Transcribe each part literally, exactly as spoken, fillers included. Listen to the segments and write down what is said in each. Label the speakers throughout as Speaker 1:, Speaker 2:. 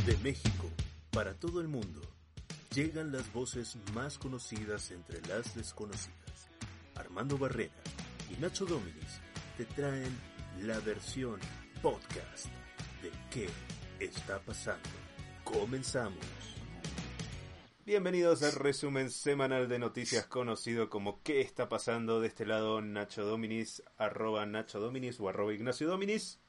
Speaker 1: De México, para todo el mundo, llegan las voces más conocidas entre las desconocidas. Armando Barrera y Nacho Dominis te traen la versión podcast de ¿Qué está pasando? Comenzamos. Bienvenidos al resumen semanal de noticias conocido como ¿Qué está pasando? De este lado Nacho Dominis, arroba Nacho Dominis o arroba Ignacio Dominis.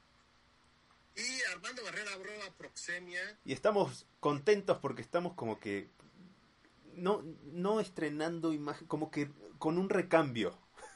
Speaker 2: Y Armando Barrera, arroba Proxemia.
Speaker 1: Y estamos contentos porque estamos como que no, no estrenando imagen, como que con un recambio.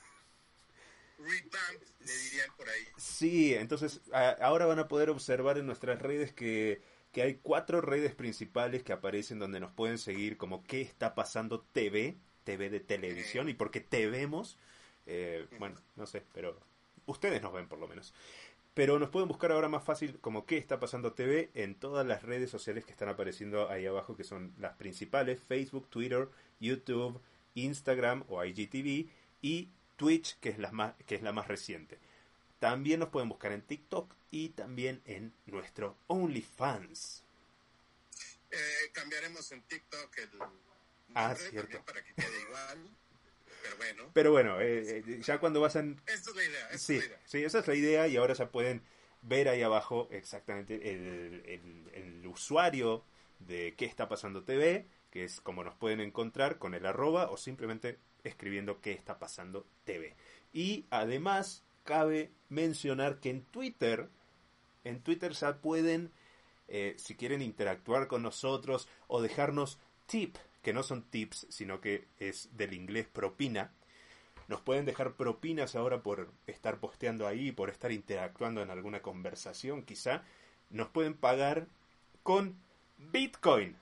Speaker 2: Revamp, le dirían por ahí.
Speaker 1: Sí, entonces a, ahora van a poder observar en nuestras redes que, que hay cuatro redes principales que aparecen donde nos pueden seguir como ¿Qué está pasando? T V, T V de televisión, y porque te vemos, eh, bueno, no sé, pero ustedes nos ven por lo menos. Pero nos pueden buscar ahora más fácil como ¿Qué está pasando? T V en todas las redes sociales que están apareciendo ahí abajo, que son las principales: Facebook, Twitter, YouTube, Instagram o I G T V y Twitch, que es la más, que es la más reciente. También nos pueden buscar en TikTok y también en nuestro OnlyFans.
Speaker 2: Eh, cambiaremos en TikTok el
Speaker 1: ah,
Speaker 2: nombre
Speaker 1: cierto.
Speaker 2: para que quede igual. Pero bueno.
Speaker 1: Pero bueno, eh, eh, ya cuando vas en...
Speaker 2: Esta es la idea. Esta
Speaker 1: sí,
Speaker 2: es la idea.
Speaker 1: sí, esa es la idea, y ahora ya pueden ver ahí abajo exactamente el, el, el usuario de ¿Qué está pasando? T V, que es como nos pueden encontrar con el arroba o simplemente escribiendo ¿Qué está pasando? T V. Y además cabe mencionar que en Twitter, en Twitter ya pueden, eh, si quieren interactuar con nosotros o dejarnos tip, que no son tips, sino que es del inglés propina. Nos pueden dejar propinas ahora por estar posteando ahí, por estar interactuando en alguna conversación, quizá. Nos pueden pagar con Bitcoin.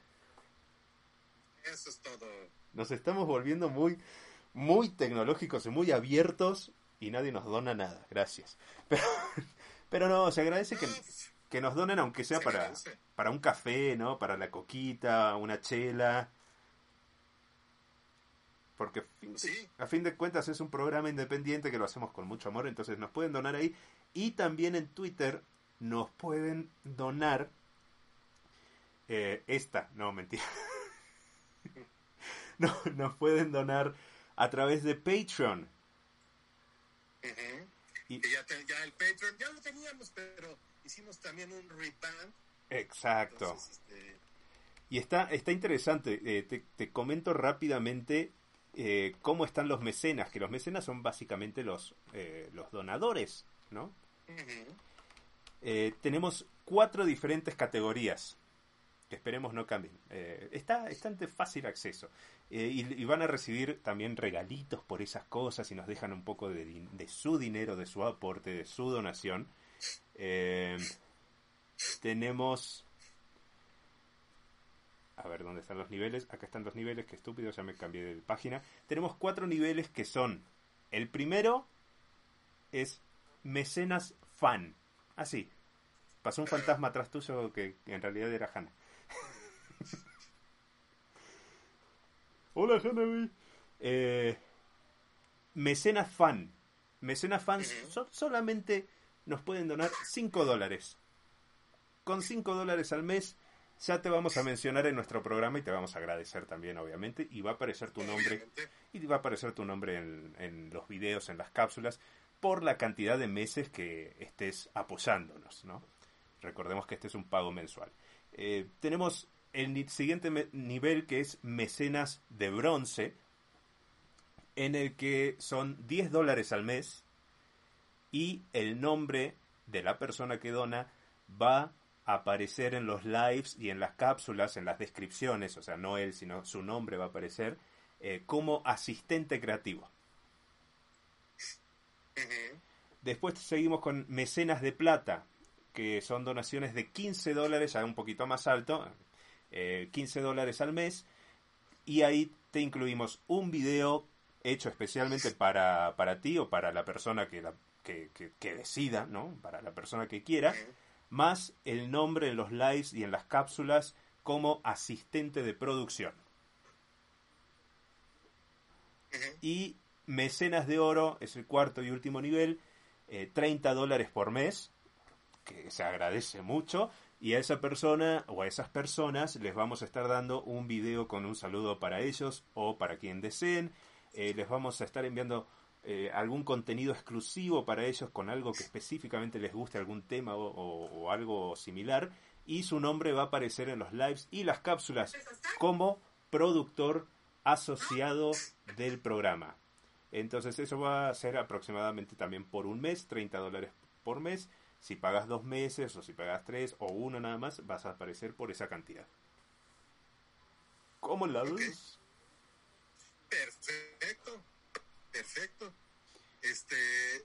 Speaker 2: Eso es todo.
Speaker 1: Nos estamos volviendo muy, muy tecnológicos y muy abiertos y nadie nos dona nada. Gracias. Pero, pero no, se agradece que, que nos donen, aunque sea para, para un café, ¿no? Para la coquita, una chela. Porque fin de,
Speaker 2: sí.
Speaker 1: a fin de cuentas es un programa independiente que lo hacemos con mucho amor, entonces nos pueden donar ahí. Y también en Twitter nos pueden donar eh, esta, no, mentira. no, nos pueden donar a través de Patreon.
Speaker 2: Uh-huh.
Speaker 1: Y
Speaker 2: que ya, te, ya el Patreon, ya lo teníamos, pero hicimos también un revamp.
Speaker 1: Exacto.
Speaker 2: Entonces, este...
Speaker 1: Y está, está interesante, eh, te, te comento rápidamente eh, cómo están los mecenas, que los mecenas son básicamente los, eh, los donadores, ¿no?
Speaker 2: Uh-huh.
Speaker 1: Eh, tenemos cuatro diferentes categorías, que esperemos no cambien. Eh, está bastante fácil acceso. Eh, y, y van a recibir también regalitos por esas cosas y nos dejan un poco de, de su dinero, de su aporte, de su donación. Eh, tenemos... A ver, ¿dónde están los niveles? Acá están los niveles, qué estúpido, ya me cambié de página. Tenemos cuatro niveles que son... El primero es mecenas fan. Así. Pasó un fantasma atrás tuyo que, que en realidad era Hannah. Hola, Hannah. Eh, mecenas fan. Mecenas fans so, solamente nos pueden donar cinco dólares. Con cinco dólares al mes... Ya te vamos a mencionar en nuestro programa y te vamos a agradecer también, obviamente. Y va a aparecer tu nombre. Y va a aparecer tu nombre en, en los videos, en las cápsulas, por la cantidad de meses que estés apoyándonos, ¿no? Recordemos que este es un pago mensual. Eh, tenemos el ni- siguiente me- nivel, que es mecenas de bronce, en el que son diez dólares al mes. Y el nombre de la persona que dona va aparecer en los lives y en las cápsulas, en las descripciones, o sea, no él, sino su nombre va a aparecer eh, como asistente creativo.
Speaker 2: Uh-huh.
Speaker 1: Después seguimos con mecenas de plata, que son donaciones de quince dólares, ya un poquito más alto, eh, quince dólares al mes, y ahí te incluimos un video hecho especialmente para, para ti o para la persona que, la, que, que, que decida, ¿no? Para la persona que quiera,
Speaker 2: Uh-huh.
Speaker 1: más el nombre en los lives y en las cápsulas como asistente de producción.
Speaker 2: Uh-huh.
Speaker 1: Y mecenas de oro es el cuarto y último nivel, eh, treinta dólares por mes, que se agradece mucho, Y a esa persona o a esas personas les vamos a estar dando un video con un saludo para ellos o para quien deseen. Eh, les vamos a estar enviando eh, algún contenido exclusivo para ellos con algo que específicamente les guste, algún tema o, o, o algo similar. Y su nombre va a aparecer en los lives y las cápsulas como productor asociado del programa. Entonces eso va a ser aproximadamente también por un mes, treinta dólares por mes. Si pagas dos meses o si pagas tres o uno nada más, vas a aparecer por esa cantidad. ¿Cómo la ves?
Speaker 2: Okay. Perfecto, perfecto. Este,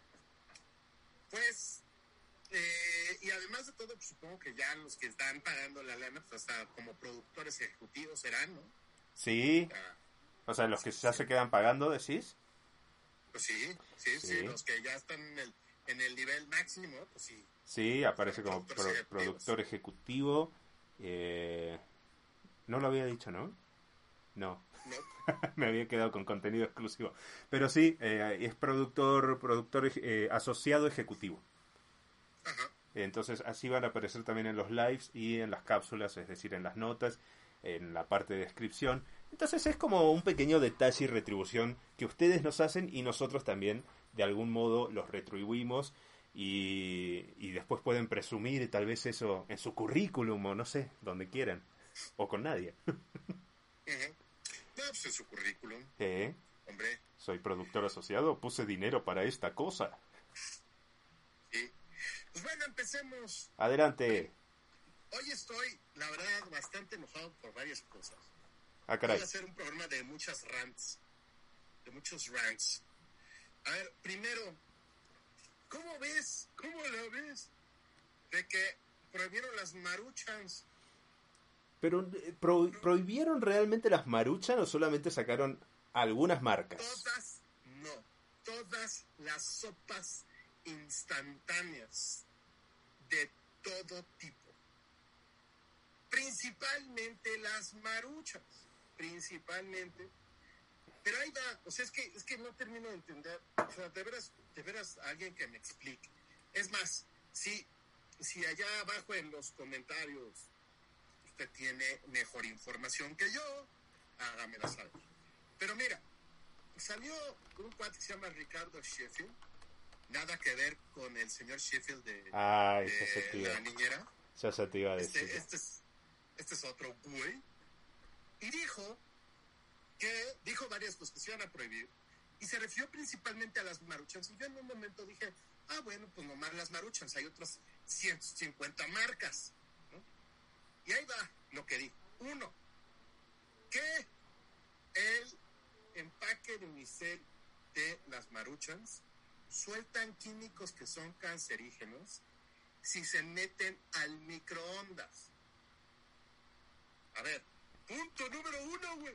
Speaker 2: pues, eh, y además de todo, pues, supongo que ya los que están pagando la lana, pues hasta como productores ejecutivos serán, ¿no?
Speaker 1: Sí. O sea, o sea los que ya se quedan pagando, ¿decís?
Speaker 2: Pues sí, sí, sí, sí, los que ya están en el, en el nivel máximo, pues sí.
Speaker 1: Sí, aparece como pro, productor ejecutivo. Eh, no lo había dicho, ¿no? No.
Speaker 2: No.
Speaker 1: Me había quedado con contenido exclusivo. Pero sí, eh, es productor, productor eh, asociado ejecutivo.
Speaker 2: Ajá.
Speaker 1: Entonces así van a aparecer también en los lives y en las cápsulas, es decir, en las notas, en la parte de descripción. Entonces es como un pequeño detalle y retribución que ustedes nos hacen y nosotros también de algún modo los retribuimos y, y después pueden presumir tal vez eso en su currículum o no sé, donde quieran o con nadie.
Speaker 2: Uh-huh. No, pues en su currículum.
Speaker 1: ¿Eh?
Speaker 2: Hombre.
Speaker 1: Soy productor asociado, puse dinero para esta cosa.
Speaker 2: Sí. Pues bueno, empecemos.
Speaker 1: Adelante.
Speaker 2: Hoy estoy, la verdad, bastante enojado por varias cosas.
Speaker 1: Ah, caray.
Speaker 2: Voy a hacer un programa de muchas rants. De muchos rants. A ver, primero, ¿cómo ves? ¿Cómo lo ves? De que prohibieron las maruchans.
Speaker 1: Pero, ¿pro, ¿prohibieron realmente las maruchan o solamente sacaron algunas marcas?
Speaker 2: Todas, no. Todas las sopas instantáneas de todo tipo. Principalmente las maruchas. Principalmente. Pero ahí va. O sea, es que, es que no termino de entender. O sea, de veras, de veras, alguien que me explique. Es más, si, si allá abajo en los comentarios usted tiene mejor información que yo, hágamela saber. Pero mira, salió un cuate que se llama Ricardo Sheffield, nada que ver con el señor Sheffield de,
Speaker 1: Ay,
Speaker 2: de La Niñera.
Speaker 1: Ya se te iba a decir.
Speaker 2: Este, este, es, este es otro güey. Y dijo que, dijo varias cosas que se iban a prohibir, y se refirió principalmente a las maruchans. Y yo en un momento dije, ah, bueno, pues nomás las maruchans, hay otras ciento cincuenta marcas. Y ahí va lo que dijo. Uno, que el empaque de unicel de las maruchans sueltan químicos que son cancerígenos si se meten al microondas. A ver, punto número uno, güey.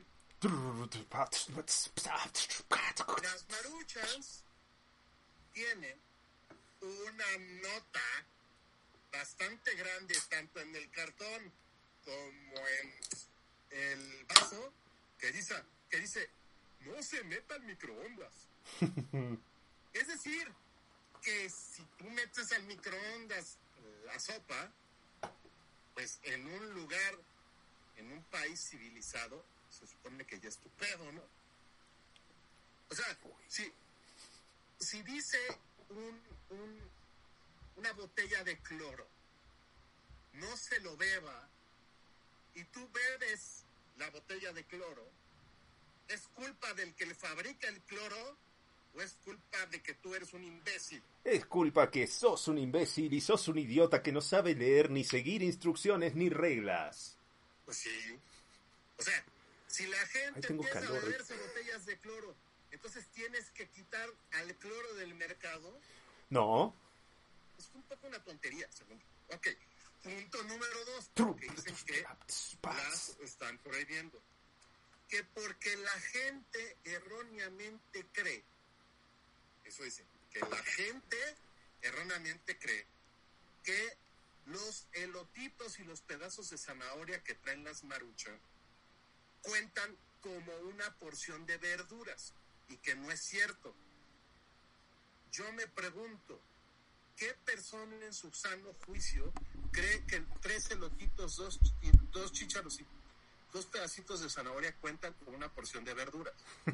Speaker 2: Las maruchans tienen una nota bastante grande tanto en el cartón como en el vaso que dice, que dice no se meta al microondas. Es decir, que si tú metes al microondas la sopa, pues en un lugar, en un país civilizado, se supone que ya es tu pedo, ¿no? O sea, si, si dice un, un una botella de cloro, no se lo beba, y tú bebes la botella de cloro, ¿es culpa del que le fabrica el cloro o es culpa de que tú eres un imbécil?
Speaker 1: Es culpa que sos un imbécil y sos un idiota que no sabe leer ni seguir instrucciones ni reglas.
Speaker 2: Pues sí. O sea, si la gente empieza calor. a beberse botellas de cloro, entonces tienes que quitar al cloro del mercado.
Speaker 1: No.
Speaker 2: Es un poco una tontería, según. Ok, punto número dos, que dicen que las están prohibiendo. Que porque la gente erróneamente cree, eso dice, que la gente erróneamente cree que los elotitos y los pedazos de zanahoria que traen las maruchan cuentan como una porción de verduras, y que no es cierto. Yo me pregunto, ¿qué persona en su sano juicio cree que tres elotitos, dos, dos chícharos y dos pedacitos de zanahoria cuentan con una porción de verduras?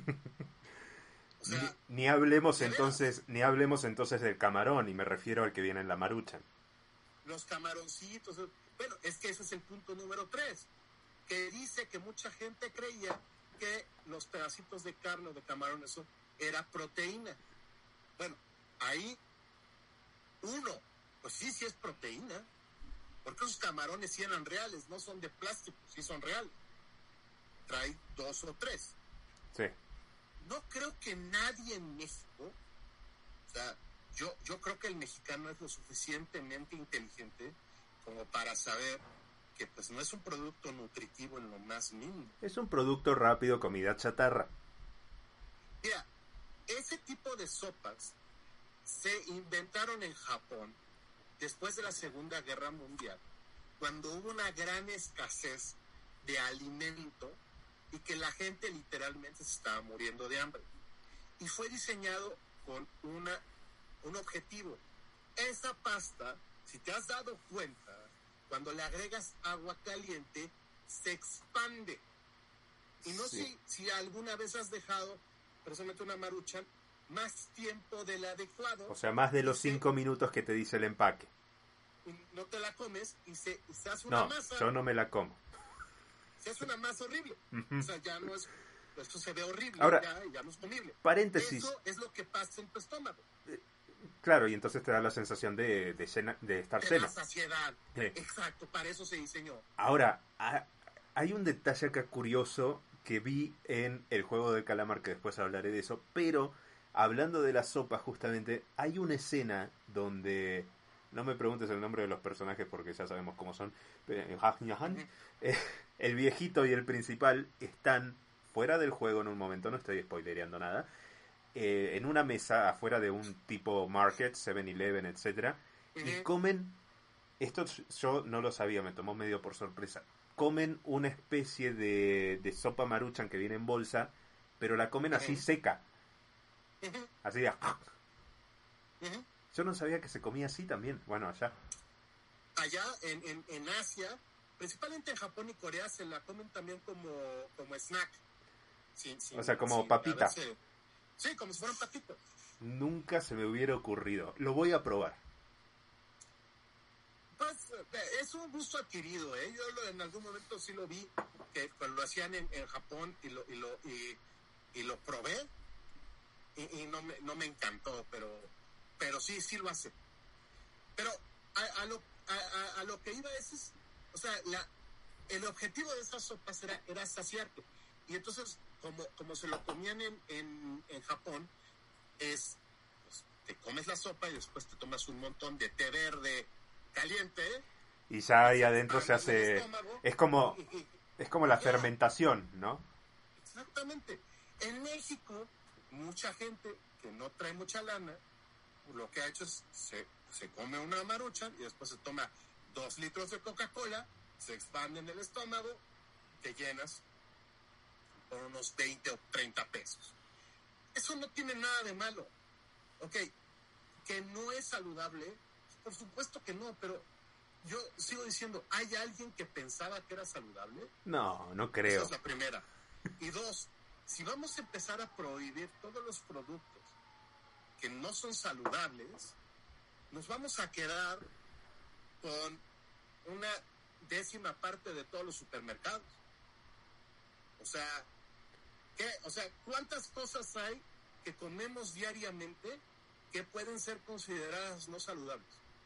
Speaker 1: O sea, ni, ni hablemos entonces, ni hablemos entonces del camarón, y me refiero al que viene en la Maruchan.
Speaker 2: Los camaroncitos, bueno, es que ese es el punto número tres, que dice que mucha gente creía que los pedacitos de carne o de camarón, eso era proteína. Bueno, ahí, uno, pues sí, sí es proteína, porque esos camarones sí eran reales, no son de plástico, sí son reales. Trae dos o tres.
Speaker 1: Sí.
Speaker 2: No creo que nadie en México, o sea, yo, yo creo que el mexicano es lo suficientemente inteligente como para saber que pues no es un producto nutritivo en lo más mínimo.
Speaker 1: Es un producto rápido, comida chatarra.
Speaker 2: Mira, ese tipo de sopas se inventaron en Japón después de la Segunda Guerra Mundial, cuando hubo una gran escasez de alimento y que la gente literalmente se estaba muriendo de hambre. Y fue diseñado con una, un objetivo. Esa pasta, si te has dado cuenta, cuando le agregas agua caliente, se expande. Y no sé sí. si, si alguna vez has dejado, precisamente una Maruchan, más tiempo del adecuado.
Speaker 1: O sea, más de los cinco se, minutos que te dice el empaque.
Speaker 2: No te la comes y se, y se hace una
Speaker 1: no,
Speaker 2: masa.
Speaker 1: Yo no me la como.
Speaker 2: Se hace una masa horrible. Uh-huh. O sea, ya no es... Esto se ve horrible.
Speaker 1: Ahora,
Speaker 2: ya, ya no es comible.
Speaker 1: Paréntesis.
Speaker 2: Eso es lo que pasa en tu estómago.
Speaker 1: Eh, claro, y entonces te da la sensación de, de, cena, de estar lleno.
Speaker 2: De la saciedad. Sí. Exacto, para eso se diseñó.
Speaker 1: Ahora, ha, hay un detalle acá curioso que vi en el juego del calamar, que después hablaré de eso, pero hablando de la sopa justamente, hay una escena donde... No me preguntes el nombre de los personajes porque ya sabemos cómo son. El viejito y el principal están fuera del juego en un momento, no estoy spoilereando nada, eh, en una mesa afuera de un tipo market, seven eleven, etcétera, y comen, esto yo no lo sabía, me tomó medio por sorpresa, comen una especie de, de sopa Maruchan que viene en bolsa, pero la comen así seca. Así de... Yo no sabía que se comía así también. Bueno, allá.
Speaker 2: Allá en, en, en Asia, principalmente en Japón y Corea, se la comen también como, como snack. Sin, sin,
Speaker 1: o sea, como
Speaker 2: sin
Speaker 1: papita.
Speaker 2: Haberse... Sí, como si fueran papitas.
Speaker 1: Nunca se me hubiera ocurrido. Lo voy a probar.
Speaker 2: Pues es un gusto adquirido, ¿eh? Yo lo, en algún momento sí lo vi, que cuando lo hacían en, en Japón y lo, y lo, y, y lo probé y, y no, me, no me encantó, pero... pero sí, sí lo hace. Pero a, a, lo, a, a lo que iba es, es o sea, la, el objetivo de esas sopas era, era saciarte. Y entonces, como, como se lo comían en, en, en Japón, es, pues, te comes la sopa y después te tomas un montón de té verde caliente.
Speaker 1: Y ya ahí adentro se hace... Es como, es como la fermentación, ¿no?
Speaker 2: Exactamente. En México, mucha gente que no trae mucha lana, lo que ha hecho es se, se come una Maruchan y después se toma dos litros de Coca-Cola, se expande en el estómago, te llenas por unos veinte o treinta pesos. Eso no tiene nada de malo. Ok, que no es saludable, por supuesto que no, pero yo sigo diciendo, ¿hay alguien que pensaba que era saludable?
Speaker 1: No, no creo.
Speaker 2: Esa es la primera. Y dos, si vamos a empezar a prohibir todos los productos que no son saludables, nos vamos a quedar con una décima parte de todos los supermercados. O sea, ¿qué? O sea, ¿cuántas cosas hay que comemos diariamente que pueden ser consideradas no saludables?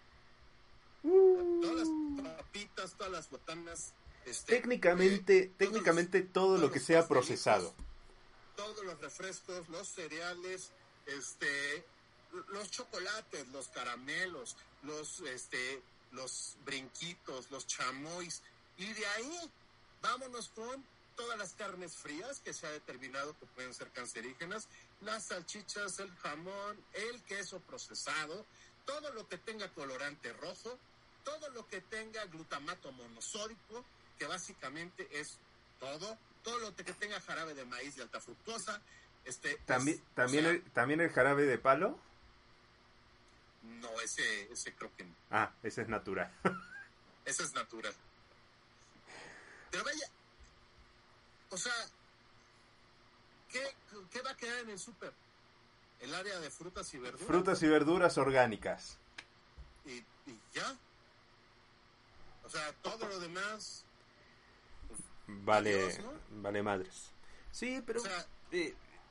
Speaker 2: Uh. Todas las papitas, todas las botanas. Este,
Speaker 1: técnicamente, eh, técnicamente
Speaker 2: todos,
Speaker 1: todo
Speaker 2: todos
Speaker 1: lo que sea procesado.
Speaker 2: Todos los refrescos, los cereales, este, los chocolates, los caramelos, los, este, los brinquitos, los chamois, y de ahí vámonos con todas las carnes frías que se ha determinado que pueden ser cancerígenas, las salchichas, el jamón, el queso procesado, todo lo que tenga colorante rojo, todo lo que tenga glutamato monosódico, que básicamente es todo, todo lo que tenga jarabe de maíz de alta fructosa. Este,
Speaker 1: ¿También,
Speaker 2: pues,
Speaker 1: también,
Speaker 2: o sea,
Speaker 1: el, ¿También el jarabe de palo?
Speaker 2: No, ese, ese creo que no.
Speaker 1: Ah, ese es natural.
Speaker 2: Ese es natural. Pero vaya, o sea, ¿qué, qué va a quedar en el súper? El área de frutas y verduras.
Speaker 1: Frutas y verduras orgánicas.
Speaker 2: Y, y ya. O sea, todo lo demás... Pues,
Speaker 1: vale,
Speaker 2: adiós, ¿no?
Speaker 1: Vale madres. Sí, pero...
Speaker 2: O sea,
Speaker 1: eh,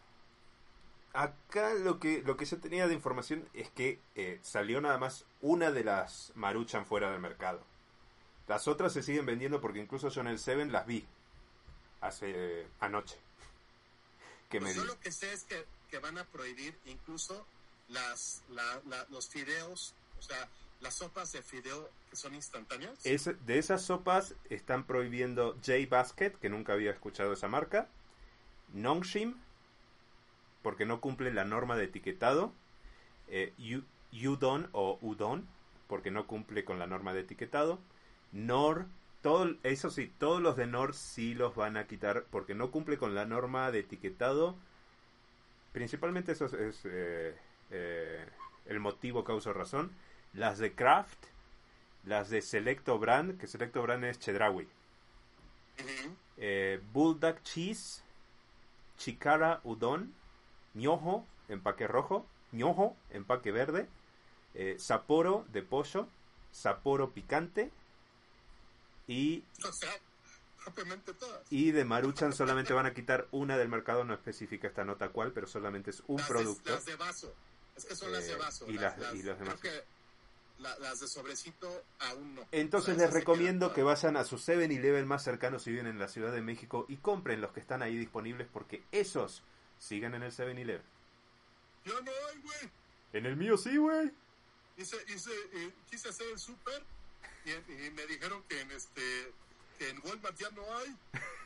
Speaker 1: acá lo que lo que yo tenía de información es que eh, salió nada más una de las Maruchan fuera del mercado. Las otras se siguen vendiendo porque incluso yo en el Seven las vi hace eh, anoche. Que
Speaker 2: pues
Speaker 1: me
Speaker 2: yo
Speaker 1: di.
Speaker 2: lo que sé es que, que van a prohibir incluso las la, la, los fideos, o sea, las sopas de fideo que son instantáneas.
Speaker 1: Es, de esas sopas están prohibiendo J-Basket, que nunca había escuchado esa marca, Nongshim, porque no cumple la norma de etiquetado, eh, Udon o Udon, porque no cumple con la norma de etiquetado, Nor, todo, eso sí, todos los de Nor sí los van a quitar porque no cumple con la norma de etiquetado. Principalmente eso es, es eh, eh, el motivo, causa razón. Las de Kraft, las de Selecto Brand, que Selecto Brand es Chedraui,
Speaker 2: Uh-huh.
Speaker 1: eh, Bulldog Cheese, Chikara Udon, Ñojo, empaque rojo, Ñojo, empaque verde, eh, Sapporo de pollo, Sapporo picante y,
Speaker 2: O sea, propiamente todas.
Speaker 1: y de Maruchan solamente van a quitar una del mercado, no especifica esta nota cuál, pero solamente es un
Speaker 2: las
Speaker 1: producto.
Speaker 2: De, las de vaso. Es que son las de
Speaker 1: Eh,
Speaker 2: vaso.
Speaker 1: y
Speaker 2: las,
Speaker 1: las-
Speaker 2: las,
Speaker 1: y las demás.
Speaker 2: creo que la- las de sobrecito aún no.
Speaker 1: Entonces
Speaker 2: O sea,
Speaker 1: les
Speaker 2: esas se
Speaker 1: recomiendo
Speaker 2: quedan
Speaker 1: que
Speaker 2: todas.
Speaker 1: vayan a su seven eleven más cercano si viven en la Ciudad de México y compren los que están ahí disponibles porque esos siguen en el seven eleven.
Speaker 2: Ya no hay, güey.
Speaker 1: En el mío sí, güey.
Speaker 2: Hice, hice, eh, quise hacer el súper y, y me dijeron que en este que en Walmart ya no hay.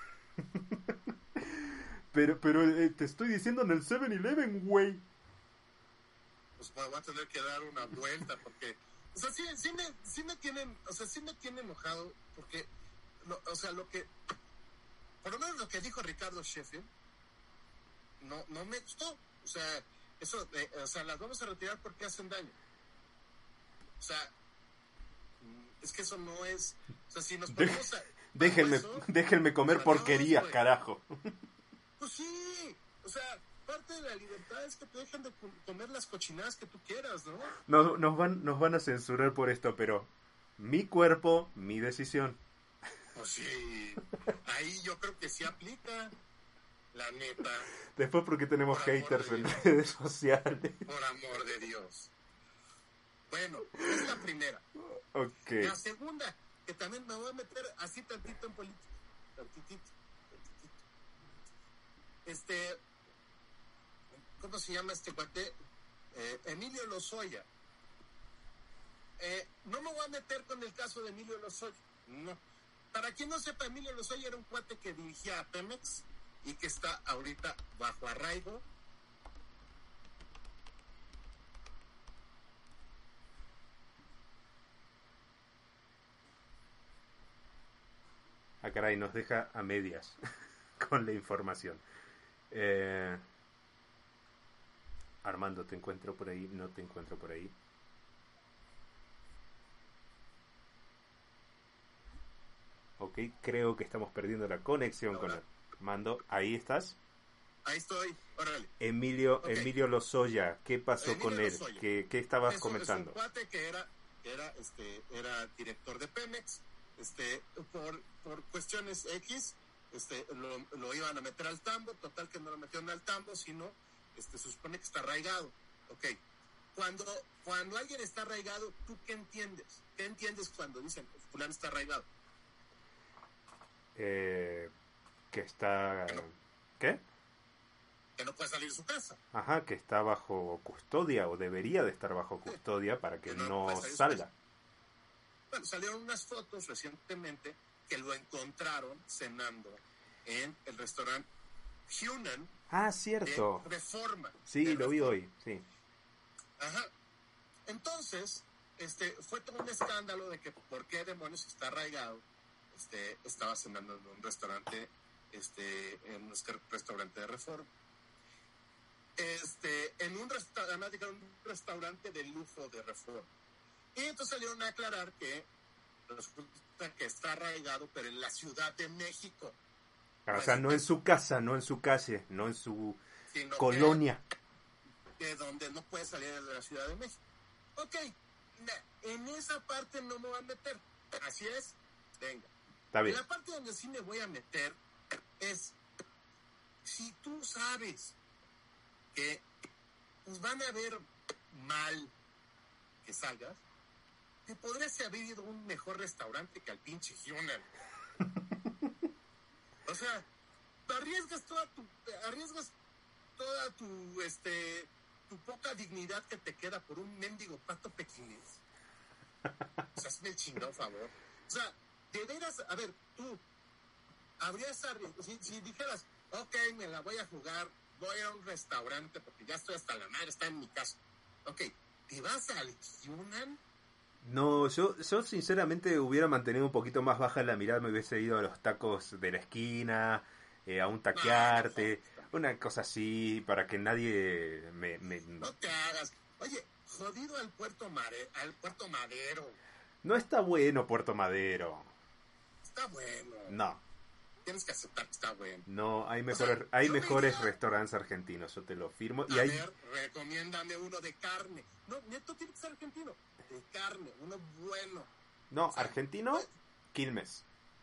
Speaker 1: Pero, pero eh, te estoy diciendo en el seven eleven, güey.
Speaker 2: Pues voy a tener que dar una vuelta porque, o sea, sí, sí me, sí me tienen, o sea, sí me tiene enojado porque, lo, o sea, lo que, por lo menos lo que dijo Ricardo Sheffield, no, no me gustó. O sea, eso, eh, o sea, las vamos a retirar porque hacen daño. O sea, mm, es que eso no es, o sea, si nos ponemos a,
Speaker 1: Déjenme,
Speaker 2: eso,
Speaker 1: déjenme comer
Speaker 2: adiós,
Speaker 1: porquerías,
Speaker 2: güey.
Speaker 1: carajo.
Speaker 2: Pues sí, o sea, parte de la libertad es que te dejen de com- comer las cochinadas que tú quieras, ¿no?
Speaker 1: Nos, nos, van, nos van a censurar por esto, pero mi cuerpo, mi decisión.
Speaker 2: Pues sí, ahí yo creo que sí aplica, la neta,
Speaker 1: Después porque tenemos
Speaker 2: Por amor
Speaker 1: haters
Speaker 2: de
Speaker 1: en
Speaker 2: Dios.
Speaker 1: redes sociales.
Speaker 2: por amor de Dios. Bueno, es la primera.
Speaker 1: Ok.
Speaker 2: La segunda, que también me voy a meter así tantito en política, tantitito, tantitito. Este, ¿cómo se llama este cuate? Eh, Emilio Lozoya. Eh, no me voy a meter con el caso de Emilio Lozoya, no. Para quien no sepa, Emilio Lozoya era un cuate que dirigía a Pemex y que está ahorita bajo arraigo.
Speaker 1: Ah, caray, nos deja a medias con la información. Eh, Armando, ¿te encuentro por ahí? No te encuentro por ahí. Ok, creo que estamos perdiendo la conexión con
Speaker 2: Ahora.
Speaker 1: Armando. Ahí estás.
Speaker 2: Ahí estoy, órale.
Speaker 1: Emilio,
Speaker 2: Ok.
Speaker 1: Emilio Lozoya, ¿qué pasó
Speaker 2: Emilio
Speaker 1: con él?
Speaker 2: Lozoya.
Speaker 1: ¿Qué, qué estabas
Speaker 2: Es un-
Speaker 1: comentando?
Speaker 2: Es un cuate que era, era, este, era director de Pemex, este, por, por cuestiones X, este, lo, lo iban a meter al tambo, total que no lo metieron al tambo, sino, este, se supone que está arraigado. Ok. Cuando, cuando alguien está arraigado, ¿tú qué entiendes? ¿Qué entiendes cuando dicen, fulano está arraigado?
Speaker 1: Eh, que está... ¿Qué?
Speaker 2: Que no puede salir de su casa.
Speaker 1: Ajá, que está bajo custodia o debería de estar bajo custodia para que
Speaker 2: Que no
Speaker 1: no
Speaker 2: puede salir de su
Speaker 1: salga.
Speaker 2: casa. Bueno, salieron unas fotos recientemente que lo encontraron cenando en el restaurante Hunan
Speaker 1: Ah,
Speaker 2: de
Speaker 1: cierto.
Speaker 2: Reforma.
Speaker 1: Sí,
Speaker 2: de
Speaker 1: lo vi
Speaker 2: Reforma.
Speaker 1: hoy, sí.
Speaker 2: Ajá. Entonces, este, fue todo un escándalo de que por qué demonios está arraigado. Este, estaba cenando en un restaurante, este, en un restaurante de Reforma. este, en un, resta- un restaurante de lujo de Reforma. Y entonces salieron a aclarar que resulta que está arraigado, pero en la Ciudad de México.
Speaker 1: O sea, no en su casa, no en su calle, no en su
Speaker 2: sino
Speaker 1: colonia.
Speaker 2: Que, de donde no puede salir de la Ciudad de México. Ok, na, en esa parte no me voy a meter. Así es, venga.
Speaker 1: Está bien.
Speaker 2: En la parte donde sí me voy a meter es, si tú sabes que pues van a ver mal que salgas, te podrías haber ido a un mejor restaurante que al pinche Hyunan. O sea, te arriesgas toda tu, te arriesgas toda tu, este, tu poca dignidad que te queda por un mendigo pato pequinés. O sea, hazme el chingón favor. O sea, de veras, a ver, tú, habrías arriesgado, si, si dijeras, ok, me la voy a jugar, voy a un restaurante porque ya estoy hasta la madre, está en mi casa. Ok, ¿te vas al Hyunan?
Speaker 1: No, yo, yo sinceramente hubiera mantenido un poquito más baja la mirada, me hubiese ido a los tacos de la esquina, eh, a un taquearte, no, no, una cosa así, para que nadie me... me...
Speaker 2: No te hagas. Oye, jodido al Puerto, Mare, al Puerto Madero.
Speaker 1: No está bueno Puerto Madero.
Speaker 2: Está bueno.
Speaker 1: No.
Speaker 2: Tienes que aceptar que está bueno.
Speaker 1: No, hay mejores, o sea, hay mejores diría, restaurantes argentinos, yo te lo firmo.
Speaker 2: A
Speaker 1: y hay...
Speaker 2: ver, recomiéndame uno de carne. No, neto tiene que ser argentino. De carne, uno bueno.
Speaker 1: No, o sea, argentino, pues, Quilmes.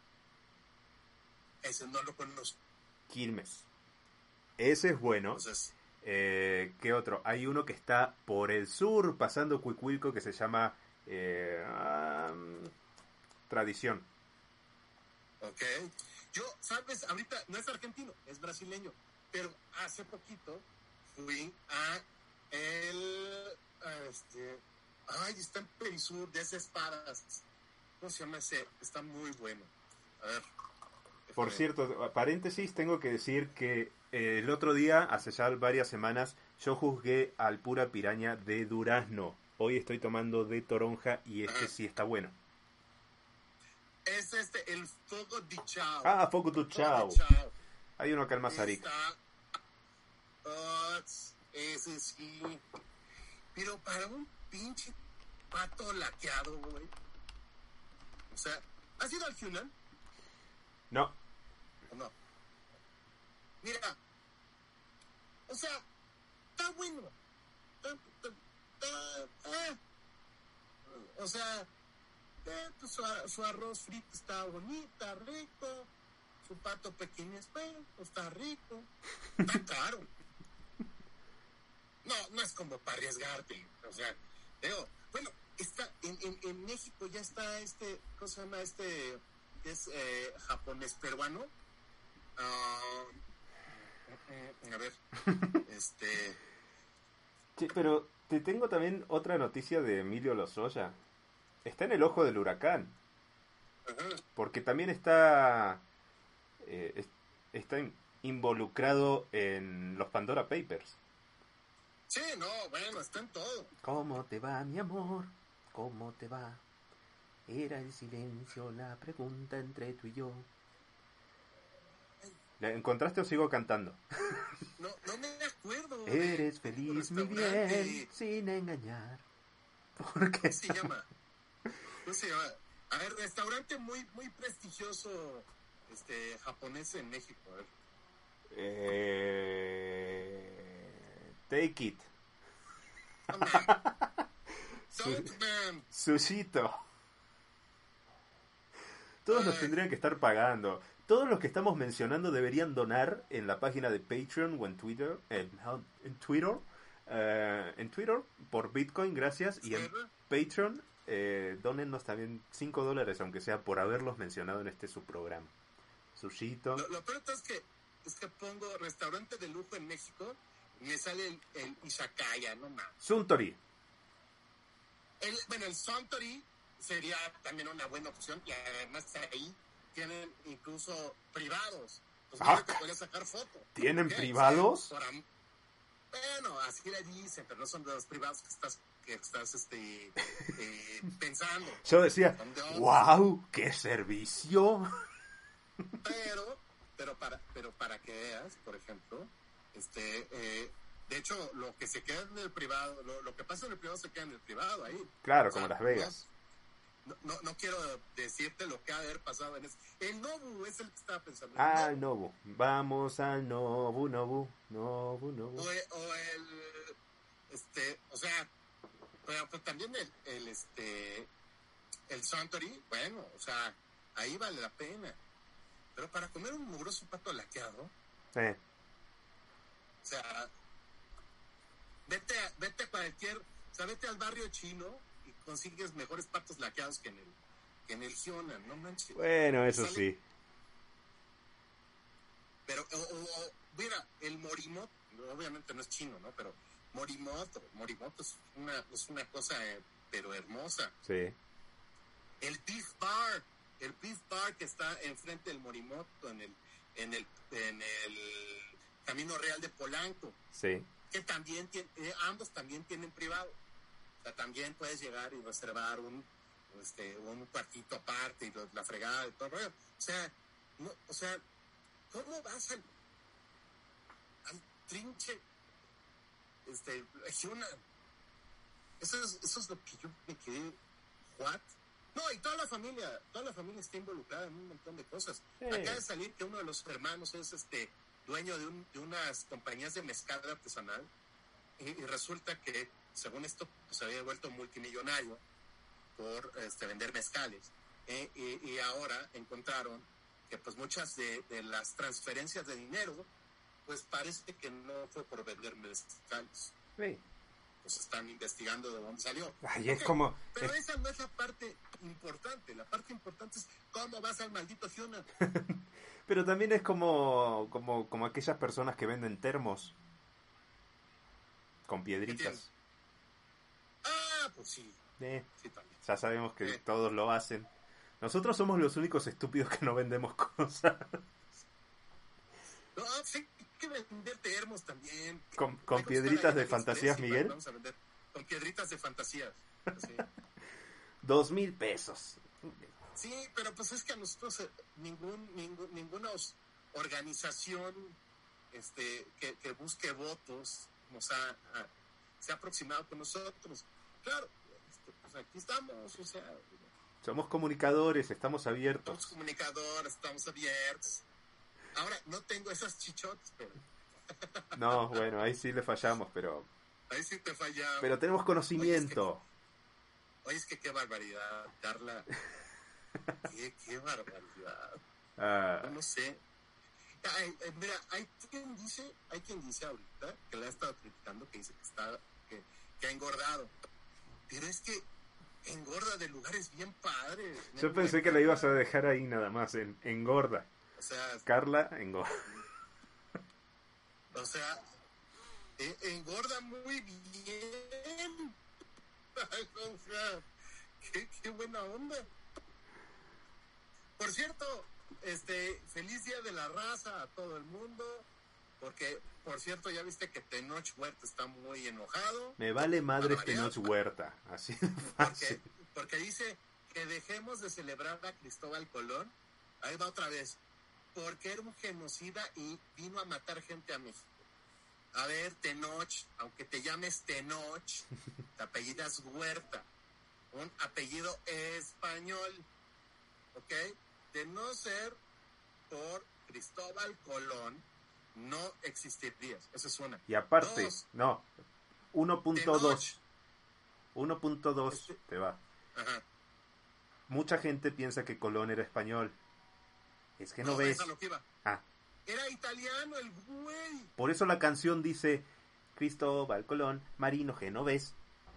Speaker 2: Ese no lo conozco.
Speaker 1: Quilmes. Ese es bueno.
Speaker 2: Entonces,
Speaker 1: eh, ¿qué otro? Hay uno que está por el sur, pasando Cuicuilco, que se llama eh, um, Tradición.
Speaker 2: Ok. Yo, ¿sabes? Ahorita no es argentino, es brasileño. Pero hace poquito fui a el... A este... Ay, está en Perisur, de esas espadas. ¿Cómo se llama ese? Está muy bueno. A ver.
Speaker 1: Por cierto, paréntesis, tengo que decir que eh, el otro día, hace ya varias semanas, yo juzgué al pura piraña de durazno. Hoy estoy tomando de toronja y este ah. sí está bueno.
Speaker 2: Es este, el Fogo de Chao.
Speaker 1: Ah, Fogo de Chao. Hay uno acá en Mazarik.
Speaker 2: Oh, ese sí. Pero para un pinche pato laqueado, güey. O sea, ¿has ido al Hyunan?
Speaker 1: No.
Speaker 2: No. Mira. O sea, está bueno. Está, está, está, eh. O sea, eh, pues su, su arroz frito está bonito, rico. Su pato pequeño es bueno, está rico. Está caro. No, no es como para arriesgarte. O sea, digo, bueno, está en, en, en México ya está este, ¿cómo se llama este? Que es eh, japonés peruano. Uh, a ver, este.
Speaker 1: Sí, pero te tengo también otra noticia de Emilio Lozoya. Está en el ojo del huracán.
Speaker 2: Uh-huh.
Speaker 1: Porque también está eh, está involucrado en los Pandora Papers.
Speaker 2: Sí, no, bueno, está en todo.
Speaker 1: ¿Cómo te va, mi amor? ¿Cómo te va? Era el silencio la pregunta entre tú y yo. ¿La encontraste o sigo cantando?
Speaker 2: No, no me acuerdo.
Speaker 1: Eres feliz, mi bien, sin engañar. ¿Por qué?
Speaker 2: ¿Cómo se llama? ¿Cómo se llama? A ver, restaurante muy, muy prestigioso, este, japonés en México. A ver.
Speaker 1: Eh... Take it.
Speaker 2: Don't, man.
Speaker 1: Sushito. Todos
Speaker 2: Ay.
Speaker 1: nos tendrían que estar pagando. Todos los que estamos mencionando deberían donar en la página de Patreon o en Twitter. En, en Twitter. Uh, en Twitter por Bitcoin, gracias. Y en Patreon, eh, dónennos también cinco dólares, aunque sea por haberlos mencionado en este subprograma. Sushito.
Speaker 2: Lo, lo peor es que, es que pongo restaurante de lujo en México. Me sale el, el Izakaya, no más.
Speaker 1: Suntory.
Speaker 2: El, bueno, el Suntory sería también una buena opción y además ahí tienen incluso privados. Pues
Speaker 1: ah,
Speaker 2: te podrías sacar foto.
Speaker 1: ¿Tienen privados?
Speaker 2: O sea, por, bueno, así le dicen, pero no son de los privados que estás, que estás este, eh, pensando.
Speaker 1: Yo decía, wow, qué servicio.
Speaker 2: Pero, pero para, pero para que veas, por ejemplo, este, eh, De hecho, lo que se queda en el privado, lo, lo que pasa en el privado se queda en el privado ahí.
Speaker 1: Claro,
Speaker 2: o sea,
Speaker 1: como Las Vegas.
Speaker 2: No, no, no quiero decirte lo que ha de haber pasado en ese. El Nobu es el que estaba pensando.
Speaker 1: Ah, el Nobu. Vamos al Nobu, Nobu, Nobu, Nobu.
Speaker 2: O el, o el este, o sea, pero pues también el, el este, el Suntory, bueno, o sea, ahí vale la pena. Pero para comer un mugroso pato laqueado,
Speaker 1: Sí.
Speaker 2: o sea, vete a, vete a cualquier, o sea, vete al barrio chino y consigues mejores patos laqueados que en el, que en el Hyonan, no manches.
Speaker 1: Bueno, eso
Speaker 2: Sale,
Speaker 1: sí.
Speaker 2: Pero, o, o, o, mira, el Morimoto, obviamente no es chino, ¿no? Pero Morimoto, Morimoto es una, es una cosa, eh, pero hermosa.
Speaker 1: Sí.
Speaker 2: El Beef Bar, el Beef Bar que está enfrente del Morimoto, en el, en el, en el Camino Real de Polanco.
Speaker 1: Sí.
Speaker 2: Que también tiene, eh, ambos también tienen privado. O sea, también puedes llegar y reservar un, este, un cuartito aparte y lo, la fregada y todo el rollo. O sea, no, o sea, ¿cómo vas al, al trinche? Este, Hyonan? Eso es, eso es lo que yo me quedé. ¿What? No, y toda la familia, toda la familia está involucrada en un montón de cosas.
Speaker 1: Sí.
Speaker 2: Acaba de salir que uno de los hermanos es este dueño de, un, de unas compañías de mezcal artesanal y, y resulta que, según esto, pues, se había vuelto multimillonario por este, vender mezcales. Eh, y, y ahora encontraron que pues muchas de, de las transferencias de dinero, pues parece que no fue por vender mezcales.
Speaker 1: Sí.
Speaker 2: Pues están investigando de dónde salió.
Speaker 1: Ay,
Speaker 2: Okay,
Speaker 1: es como...
Speaker 2: pero
Speaker 1: es...
Speaker 2: esa no es la parte importante. La parte importante es cómo vas al maldito Hyonan.
Speaker 1: Pero también es como, como, como aquellas personas que venden termos con piedritas.
Speaker 2: Ah, pues sí.
Speaker 1: Eh,
Speaker 2: Sí, también.
Speaker 1: ya sabemos que
Speaker 2: Eh.
Speaker 1: todos lo hacen. Nosotros somos los únicos estúpidos que no vendemos cosas.
Speaker 2: No, sí, hay que vender termos también.
Speaker 1: Con, con
Speaker 2: Hay que
Speaker 1: piedritas de
Speaker 2: buscar
Speaker 1: fantasías,
Speaker 2: sí,
Speaker 1: Miguel.
Speaker 2: Vamos a vender con piedritas de fantasías. Sí.
Speaker 1: Dos mil pesos.
Speaker 2: Sí, pero pues es que a nosotros eh, ningún, ningún ninguna os- organización este que, que busque votos nos ha, ha- se ha aproximado con nosotros. Claro, este, pues aquí estamos, o sea,
Speaker 1: Somos comunicadores, estamos
Speaker 2: somos
Speaker 1: abiertos.
Speaker 2: comunicadores, estamos abiertos. Ahora, no tengo esas chichotas, pero
Speaker 1: No, bueno, ahí sí le fallamos, pero
Speaker 2: ahí sí te fallaba.
Speaker 1: pero tenemos conocimiento.
Speaker 2: Oye, es que qué barbaridad, Carla. qué, qué barbaridad.
Speaker 1: Ah,
Speaker 2: Yo no sé. Ay, ay, mira, hay quien dice, hay quien dice ahorita que la ha estado criticando, que dice que está, que, que ha engordado. Pero es que engorda de lugares bien padres.
Speaker 1: yo pensé que la ibas a dejar ahí nada más, en engorda.
Speaker 2: O sea,
Speaker 1: Carla, engorda.
Speaker 2: o sea, eh, engorda muy bien. O sea, qué, qué buena onda. Por cierto, este, feliz día de la raza a todo el mundo. Porque, por cierto, ya viste que Tenoch Huerta está muy enojado.
Speaker 1: Me vale madre
Speaker 2: Para
Speaker 1: este
Speaker 2: variar,
Speaker 1: Noche Huerta. Así de fácil.
Speaker 2: Porque, porque dice que dejemos de celebrar a Cristóbal Colón. Ahí va otra vez. Porque era un genocida y vino a matar gente a México. A ver, Tenoch, aunque te llames Tenoch, te apellidas Huerta. Un apellido español. ¿Ok? De no ser por Cristóbal Colón, no existirías. Esa es una.
Speaker 1: Y aparte,
Speaker 2: Dos,
Speaker 1: no, uno punto
Speaker 2: Tenoch.
Speaker 1: dos. uno punto dos
Speaker 2: Este-
Speaker 1: te va.
Speaker 2: Ajá.
Speaker 1: Mucha gente piensa que Colón era español. Es que no,
Speaker 2: No,
Speaker 1: ves.
Speaker 2: esa lo que iba.
Speaker 1: Ah,
Speaker 2: Era italiano el güey.
Speaker 1: por eso la canción dice Cristóbal Colón, marino genovés.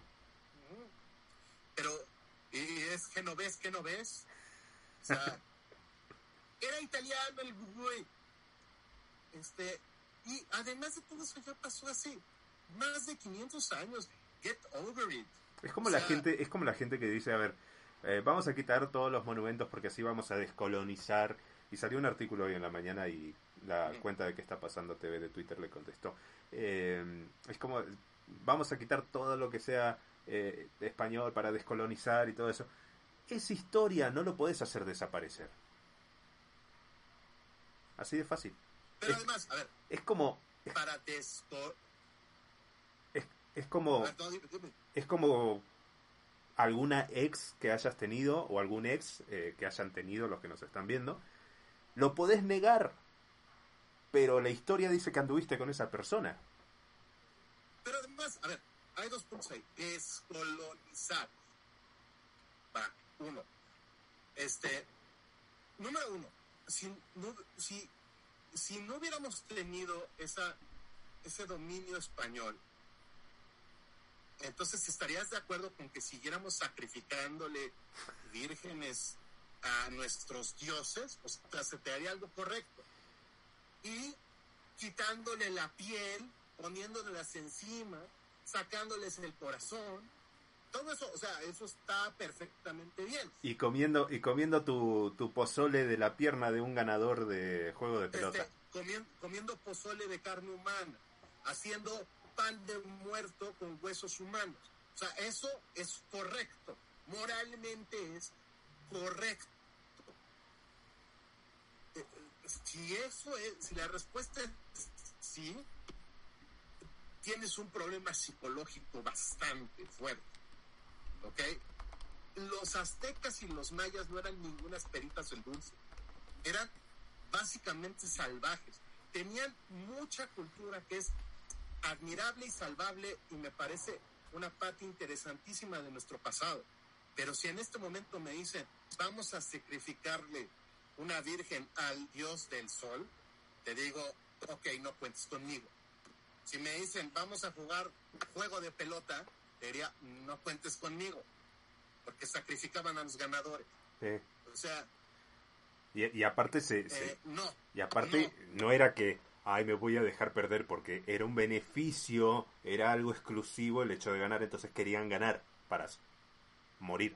Speaker 2: Pero, ¿y es genovés, que no ves? O sea, era italiano el güey. Este, y además de todo eso ya pasó hace más de quinientos años. Get over it.
Speaker 1: Es como
Speaker 2: O
Speaker 1: la
Speaker 2: sea,
Speaker 1: gente, es como la gente que dice, a ver, eh, vamos a quitar todos los monumentos porque así vamos a descolonizar. Y salió un artículo hoy en la mañana y la
Speaker 2: Mm.
Speaker 1: cuenta de que está pasando T V de Twitter le contestó. Eh, es como, vamos a quitar todo lo que sea eh, español para descolonizar y todo eso. Es historia, no lo podés hacer desaparecer. Así de fácil.
Speaker 2: Pero
Speaker 1: es,
Speaker 2: además, a ver,
Speaker 1: es como...
Speaker 2: para desco...
Speaker 1: Es como,
Speaker 2: Ah, no, dime, dime.
Speaker 1: es como alguna ex que hayas tenido o algún ex eh, que hayan tenido los que nos están viendo. Lo podés negar, pero la historia dice que anduviste con esa persona.
Speaker 2: Pero además, a ver, hay dos puntos ahí. Descolonizar. Va, uno. Este, número uno, si no, si, si no hubiéramos tenido esa, ese dominio español, entonces estarías de acuerdo con que siguiéramos sacrificándole vírgenes a nuestros dioses, o sea, se te haría algo correcto. Y quitándole la piel, poniéndolas encima, sacándoles el corazón, todo eso, o sea, eso está perfectamente bien.
Speaker 1: Y comiendo y comiendo tu, tu pozole de la pierna de un ganador de juego de pelota.
Speaker 2: Este, comiendo, comiendo pozole de carne humana, haciendo pan de muerto con huesos humanos. O sea, eso es correcto. Moralmente es correcto. Eh, Si eso es, si la respuesta es sí, tienes un problema psicológico bastante fuerte. ¿Ok? Los aztecas y los mayas no eran ningunas peritas en dulce. Eran básicamente salvajes. Tenían mucha cultura que es admirable y salvable y me parece una parte interesantísima de nuestro pasado. Pero si en este momento me dicen, vamos a sacrificarle una virgen al dios del sol, te digo, ok, no cuentes conmigo. Si me dicen, vamos a jugar juego de pelota, te diría, no cuentes conmigo, porque sacrificaban a los ganadores.
Speaker 1: Sí.
Speaker 2: O sea,
Speaker 1: Y, y aparte se,
Speaker 2: eh,
Speaker 1: se-
Speaker 2: no.
Speaker 1: y aparte no. no era que ay me voy a dejar perder, porque era un beneficio, era algo exclusivo el hecho de ganar, entonces querían ganar para s- morir.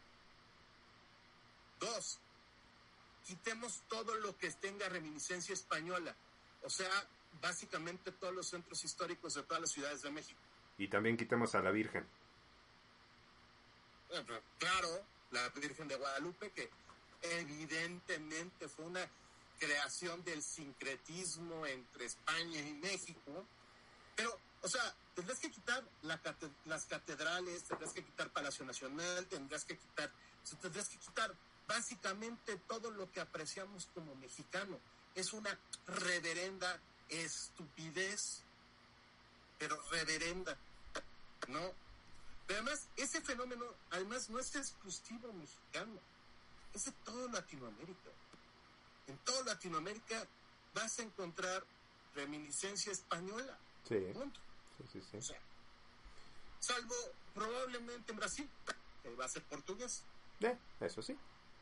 Speaker 2: Dos, quitemos todo lo que tenga reminiscencia española. O sea, básicamente todos los centros históricos de todas las ciudades de México.
Speaker 1: Y también quitemos a la Virgen.
Speaker 2: Eh, Claro, la Virgen de Guadalupe, que evidentemente fue una creación del sincretismo entre España y México. Pero, o sea, tendrás que quitar la cate- las catedrales, tendrás que quitar Palacio Nacional, tendrás que quitar, o sea, tendrás que quitar básicamente todo lo que apreciamos como mexicano. Es una reverenda estupidez, pero reverenda, ¿no? Pero además, ese fenómeno, además, no es exclusivo mexicano, es de toda Latinoamérica. En toda Latinoamérica vas a encontrar reminiscencia española.
Speaker 1: Sí,
Speaker 2: Punto.
Speaker 1: sí, sí, sí.
Speaker 2: O sea, salvo probablemente en Brasil, que va a ser portugués.
Speaker 1: Eh, eso sí.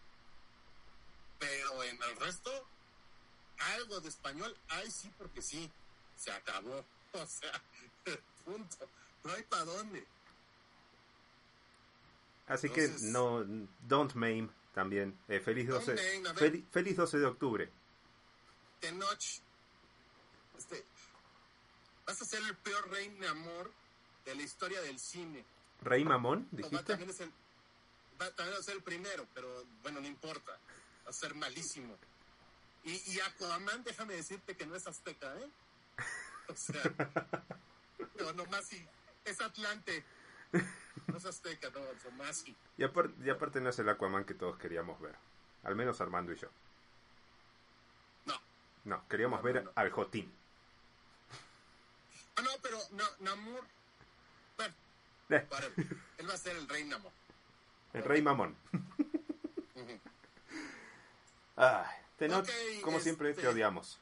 Speaker 2: Pero en el resto, algo de español, ay sí, porque sí, se acabó. O sea, punto. No hay para dónde.
Speaker 1: Así
Speaker 2: Entonces-
Speaker 1: que no, don't maim también. Eh, feliz
Speaker 2: Don't
Speaker 1: doce,
Speaker 2: maim, a ver.
Speaker 1: fel- feliz doce de octubre.
Speaker 2: Tenoch, este, vas a ser el peor rey de amor de la historia del cine.
Speaker 1: Rey Mamón,
Speaker 2: Va,
Speaker 1: dijiste.
Speaker 2: también, es el, va, también va a ser el primero, pero bueno, no importa. Va a ser malísimo. Y, y Aquaman, déjame decirte que no es azteca, ¿eh? O sea, no, nomás sí, es Atlante. No es azteca, no, nomás sí.
Speaker 1: Y, apar- y aparte no es el Aquaman que todos queríamos ver. Al menos Armando y yo.
Speaker 2: No.
Speaker 1: No, queríamos
Speaker 2: No, no,
Speaker 1: ver
Speaker 2: no.
Speaker 1: al Jotín.
Speaker 2: Ah, no, pero no, Namor. Bueno,
Speaker 1: Eh,
Speaker 2: para, él va a ser el rey Namor.
Speaker 1: el Rey Mamón.
Speaker 2: Ujú.
Speaker 1: Ay, Tenoch,
Speaker 2: Ok,
Speaker 1: como siempre,
Speaker 2: este-
Speaker 1: te odiamos.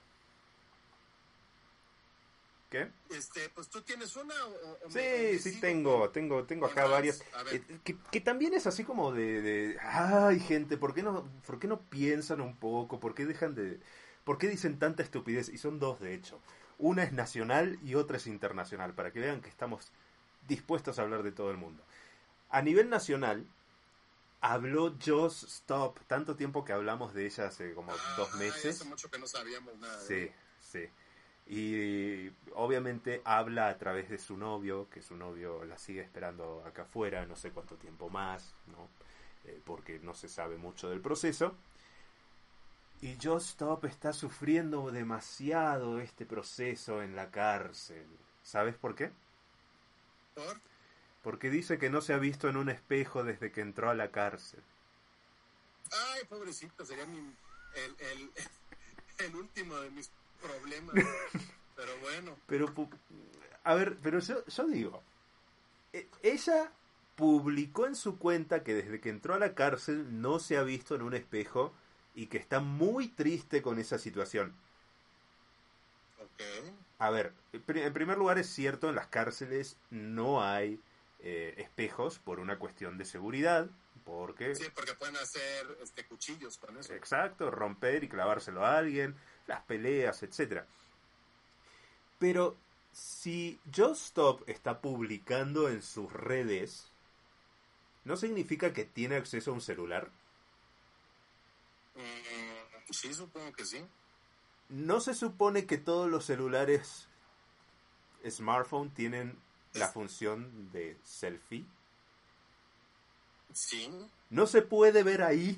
Speaker 1: ¿Qué?
Speaker 2: Este, pues tú tienes una o, o- o me- o
Speaker 1: Sí,
Speaker 2: me
Speaker 1: sí
Speaker 2: sigo
Speaker 1: tengo,
Speaker 2: con-
Speaker 1: tengo, tengo
Speaker 2: con
Speaker 1: acá
Speaker 2: Rams?
Speaker 1: varias.
Speaker 2: A ver.
Speaker 1: Eh, que, que también es así como de, de, ay, gente, ¿por qué no, por qué no piensan un poco? ¿Por qué dejan de, por qué dicen tanta estupidez? Y son dos, de hecho. Una es nacional y otra es internacional, para que vean que estamos dispuestos a hablar de todo el mundo. A nivel nacional, habló Joss Stop, tanto tiempo que hablamos de ella hace como
Speaker 2: Ah,
Speaker 1: dos
Speaker 2: ay,
Speaker 1: meses.
Speaker 2: hace mucho que no sabíamos nada. de
Speaker 1: Sí,
Speaker 2: ella.
Speaker 1: sí. Y obviamente habla a través de su novio, que su novio la sigue esperando acá afuera, no sé cuánto tiempo más, ¿no? Eh, porque no se sabe mucho del proceso. Y Joss Stop está sufriendo demasiado este proceso en la cárcel. ¿Sabes por qué?
Speaker 2: ¿Por?
Speaker 1: Porque dice que no se ha visto en un espejo desde que entró a la cárcel.
Speaker 2: Ay, pobrecito, sería mi, el, el, el último de mis problemas. Pero bueno.
Speaker 1: Pero, a ver, pero yo, yo digo, ella publicó en su cuenta que desde que entró a la cárcel no se ha visto en un espejo y que está muy triste con esa situación.
Speaker 2: Ok.
Speaker 1: A ver, en primer lugar es cierto, en las cárceles no hay eh, espejos por una cuestión de seguridad, porque...
Speaker 2: Sí, porque pueden hacer este, cuchillos con eso.
Speaker 1: Exacto, romper y clavárselo a alguien, las peleas, etcétera. Pero si Just Stop está publicando en sus redes, ¿no significa que tiene acceso a un celular?
Speaker 2: Mm, sí, supongo que sí.
Speaker 1: ¿No se supone que todos los celulares smartphone tienen la función de selfie?
Speaker 2: Sí.
Speaker 1: ¿No se puede ver ahí?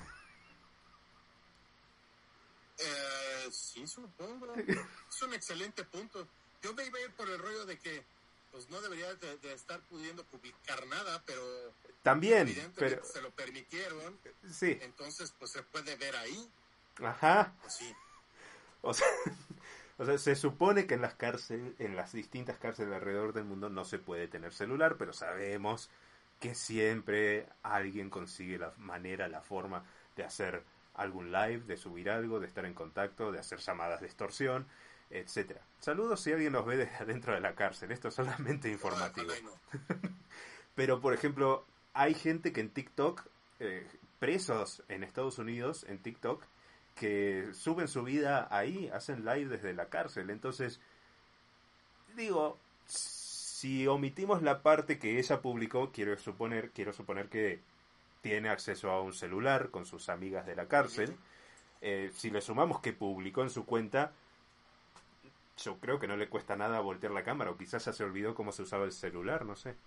Speaker 2: Eh, sí, supongo. Es un excelente punto. Yo me iba a ir por el rollo de que pues no debería de, de estar pudiendo publicar nada, pero
Speaker 1: también,
Speaker 2: evidentemente
Speaker 1: pero
Speaker 2: se lo permitieron.
Speaker 1: Sí.
Speaker 2: Entonces, pues se puede ver ahí.
Speaker 1: Ajá.
Speaker 2: Pues sí.
Speaker 1: O sea, o sea, se supone que en las cárceles, en las distintas cárceles alrededor del mundo no se puede tener celular, pero sabemos que siempre alguien consigue la manera, la forma de hacer algún live, de subir algo, de estar en contacto, de hacer llamadas de extorsión, etcétera. Saludos si alguien nos ve desde adentro de la cárcel, esto es solamente informativo.
Speaker 2: No, no.
Speaker 1: Pero, por ejemplo, hay gente que en TikTok, eh, presos en Estados Unidos, en TikTok, que suben su vida ahí, hacen live desde la cárcel. Entonces, digo, si omitimos la parte que ella publicó, quiero suponer, quiero suponer que tiene acceso a un celular con sus amigas de la cárcel. Eh, si le sumamos que publicó en su cuenta, yo creo que no le cuesta nada voltear la cámara, o quizás ya se olvidó cómo se usaba el celular, no sé.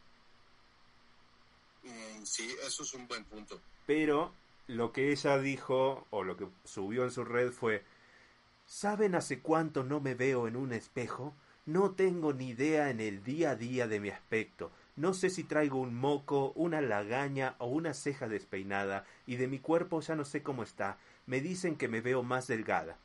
Speaker 2: Mm, sí, eso es un buen punto.
Speaker 1: Pero lo que ella dijo, o lo que subió en su red fue: ¿saben hace cuánto no me veo en un espejo? No tengo ni idea en el día a día de mi aspecto. No sé si traigo un moco, una lagaña o una ceja despeinada, y de mi cuerpo ya no sé cómo está. Me dicen que me veo más delgada.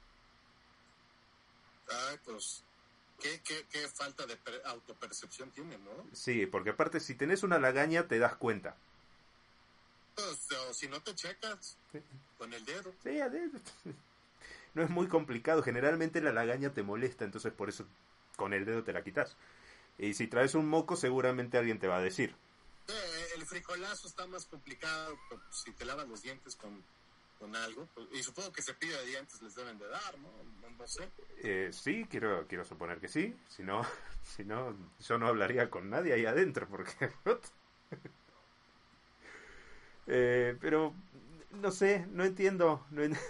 Speaker 2: Ay, pues, qué, qué, qué falta de per- autopercepción tiene, ¿no?
Speaker 1: Sí, porque aparte si tenés una lagaña te das cuenta.
Speaker 2: Pues, o si no te checas con el dedo.
Speaker 1: Sí, no es muy complicado. Generalmente la lagaña te molesta, entonces por eso con el dedo te la quitas. Y si traes un moco, seguramente alguien te va a decir.
Speaker 2: Eh, el frijolazo está más complicado, pues, si te lavas los dientes con, con algo. Pues, y supongo que cepillo de dientes les deben de dar, ¿no? No, no sé.
Speaker 1: Eh, sí, quiero quiero suponer que sí. Si no, si no, yo no hablaría con nadie ahí adentro, porque... eh, pero, no sé, no entiendo. No en...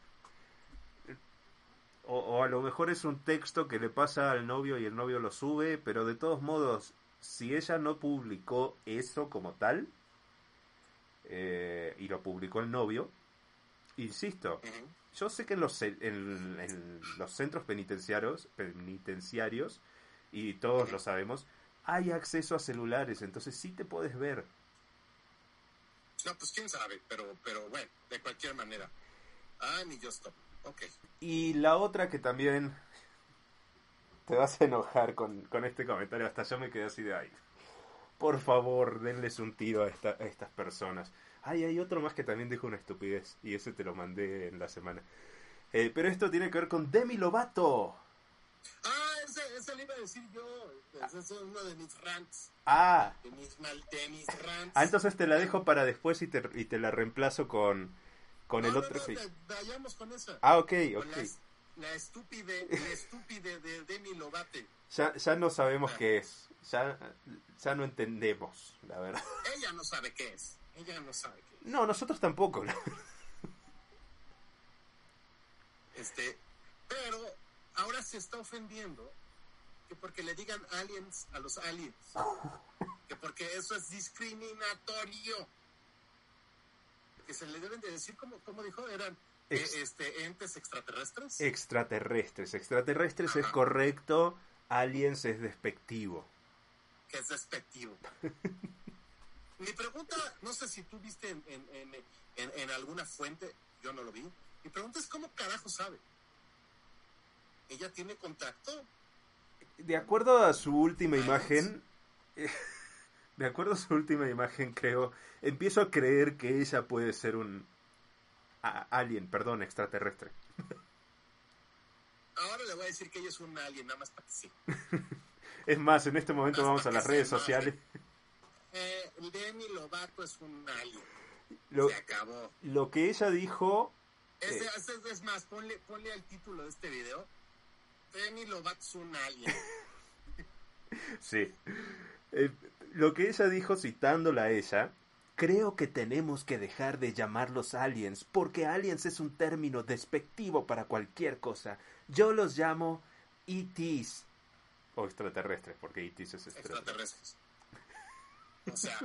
Speaker 1: o, o a lo mejor es un texto que le pasa al novio y el novio lo sube, pero de todos modos, si ella no publicó eso como tal, eh, y lo publicó el novio, insisto,
Speaker 2: Uh-huh.
Speaker 1: yo sé que en los, en, en los centros penitenciarios, penitenciarios, y todos lo sabemos, hay acceso a celulares, entonces sí te puedes ver.
Speaker 2: No, pues quién sabe, pero, pero bueno, de cualquier manera. Ah, ni yo stop. Ok.
Speaker 1: Y la otra que también te vas a enojar con, con este comentario, hasta yo me quedé así de ahí. Por favor, denles un tiro a, esta, a estas personas. Ay, hay otro más que también dijo una estupidez, y ese te lo mandé en la semana. Eh, pero esto tiene que ver con Demi Lovato.
Speaker 2: Ah, ese, ese le iba a decir yo. Ese es uno de mis rants.
Speaker 1: Ah.
Speaker 2: De mis, mal, de mis rants.
Speaker 1: Ah, entonces te la dejo para después y te, y te la reemplazo con, con
Speaker 2: no,
Speaker 1: el
Speaker 2: no,
Speaker 1: otro.
Speaker 2: no,
Speaker 1: Sí.
Speaker 2: vayamos con esa.
Speaker 1: Ah, ok,
Speaker 2: Con
Speaker 1: ok.
Speaker 2: la, la estúpide, la estúpide de Demi Lovato.
Speaker 1: Ya, ya no sabemos ah. qué es. Ya, ya no entendemos, la verdad.
Speaker 2: Ella no sabe qué es. Ella no sabe qué es.
Speaker 1: No, nosotros tampoco.
Speaker 2: Este, pero ahora se está ofendiendo que porque le digan aliens a los aliens. Que porque eso es discriminatorio. Que se le deben de decir, como, como dijo, eran Ex- eh, este, entes extraterrestres.
Speaker 1: Extraterrestres. Extraterrestres Ajá. Es correcto, aliens es despectivo.
Speaker 2: que es despectivo. Mi pregunta, no sé si tú viste en, en, en, en, en alguna fuente, yo no lo vi. Mi pregunta es, ¿cómo carajo sabe? ¿Ella tiene contacto?
Speaker 1: De acuerdo a su última
Speaker 2: Aliens.
Speaker 1: imagen, de acuerdo a su última imagen, creo, empiezo a creer que ella puede ser un a, alien, perdón, extraterrestre.
Speaker 2: Ahora le voy a decir que ella es un alien, nada más para que sí.
Speaker 1: Es más, en este momento
Speaker 2: Más
Speaker 1: vamos
Speaker 2: para
Speaker 1: a
Speaker 2: que
Speaker 1: las
Speaker 2: se
Speaker 1: redes
Speaker 2: enoje.
Speaker 1: sociales.
Speaker 2: Eh, Demi Lovato es un alien.
Speaker 1: Lo,
Speaker 2: Se acabó.
Speaker 1: lo que ella dijo...
Speaker 2: Ese,
Speaker 1: eh,
Speaker 2: ese es más, ponle, ponle al título de este video. Demi Lovato es un alien.
Speaker 1: sí. Eh, lo que ella dijo citándola a ella... Creo que tenemos que dejar de llamarlos aliens, porque aliens es un término despectivo para cualquier cosa. Yo los llamo E Ts. O extraterrestres, porque E Ts es extraterrestre.
Speaker 2: Extraterrestres. O sea...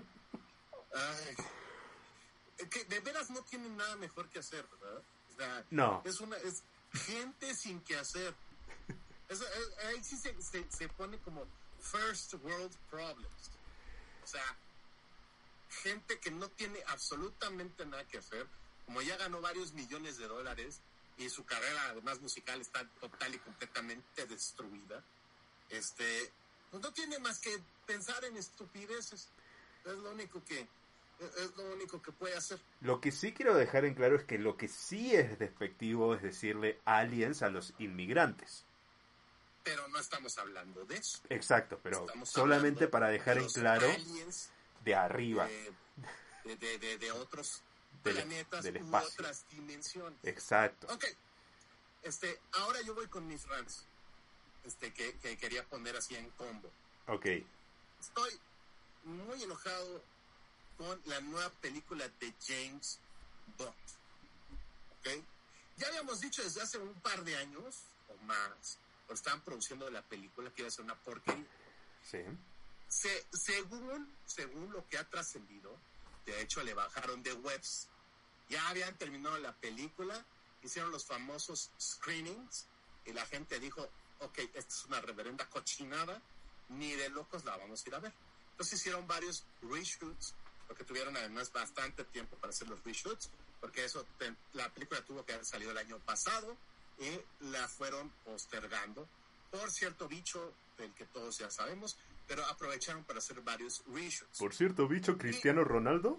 Speaker 2: Ay, que de veras no tienen nada mejor que hacer, ¿verdad? O sea,
Speaker 1: No.
Speaker 2: es una... Es gente sin que hacer. Es, es, ahí sí se, se, se pone como first world problems. O sea... gente que no tiene absolutamente nada que hacer, como ya ganó varios millones de dólares y su carrera además musical está total y completamente destruida, este, pues no tiene más que pensar en estupideces. Es lo único que es lo único que puede hacer.
Speaker 1: Lo que sí quiero dejar en claro es que lo que sí es despectivo es decirle aliens a los inmigrantes.
Speaker 2: Pero no estamos hablando de eso.
Speaker 1: Exacto, pero
Speaker 2: Estamos
Speaker 1: solamente para dejar
Speaker 2: de
Speaker 1: en
Speaker 2: los
Speaker 1: claro
Speaker 2: aliens
Speaker 1: de arriba.
Speaker 2: De, de, de, de otros
Speaker 1: del,
Speaker 2: planetas
Speaker 1: del
Speaker 2: u
Speaker 1: espacio.
Speaker 2: otras dimensiones.
Speaker 1: Exacto.
Speaker 2: Ok. Este, ahora yo voy con mis rants. Este, que, que quería poner así en combo.
Speaker 1: Ok.
Speaker 2: Estoy muy enojado con la nueva película de James Bond. Ok. Ya habíamos dicho desde hace un par de años o más, o estaban produciendo la película que iba a ser una porquería.
Speaker 1: Sí.
Speaker 2: Se, según, según lo que ha trascendido, de hecho le bajaron de webs. Ya habían terminado la película, hicieron los famosos screenings y la gente dijo, ok, esta es una reverenda cochinada, ni de locos la vamos a ir a ver. Entonces hicieron varios reshoots, porque tuvieron además bastante tiempo para hacer los reshoots, porque eso te, la película tuvo que haber salido el año pasado y la fueron postergando por cierto bicho del que todos ya sabemos, pero aprovecharon para hacer varios reshoots.
Speaker 1: Por cierto, bicho, Cristiano Ronaldo.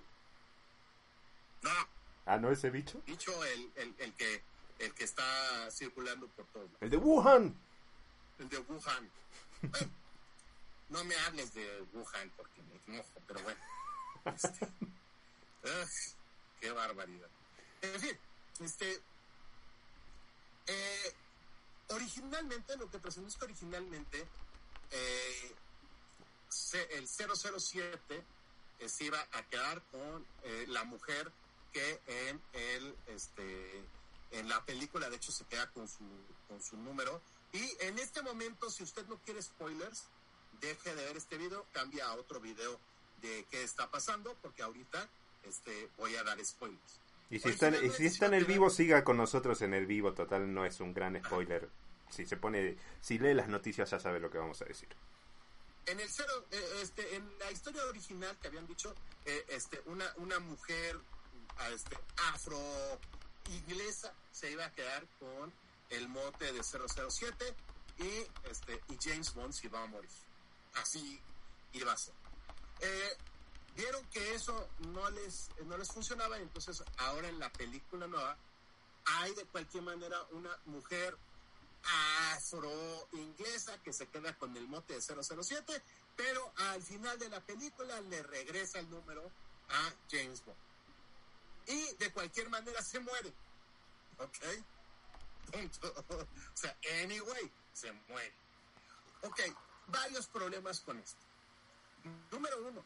Speaker 2: No.
Speaker 1: Ah, ¿no ese bicho?
Speaker 2: Bicho, el, el, el que el que está circulando por todo.
Speaker 1: El de Wuhan.
Speaker 2: El de Wuhan. Bueno, no me hables de Wuhan porque me enojo, pero bueno. Este, ugh, qué barbaridad. En fin, este... Eh, originalmente, lo que presentó es que originalmente eh, el cero cero siete eh, se iba a quedar con eh, la mujer que en el este en la película de hecho se queda con su con su número. Y en este momento, si usted no quiere spoilers, deje de ver este video, cambia a otro video de qué está pasando, porque ahorita este voy a dar spoilers.
Speaker 1: Y si está, y si está en el vivo, siga con nosotros en el vivo. Total, no es un gran spoiler. Si se pone, si lee las noticias ya sabe lo que vamos a decir.
Speaker 2: En el cero, eh, este, en la historia original que habían dicho, eh, este, una una mujer, este, afro inglesa se iba a quedar con el mote de cero cero siete y este y James Bond se iba a morir. Así iba a ser. Eh, vieron que eso no les no les funcionaba, y entonces ahora en la película nueva hay de cualquier manera una mujer afro-inglesa que se queda con el mote de cero cero siete, pero al final de la película le regresa el número a James Bond. Y de cualquier manera se muere. ¿Ok? Punto. O sea, anyway, se muere. Ok, varios problemas con esto. Número uno.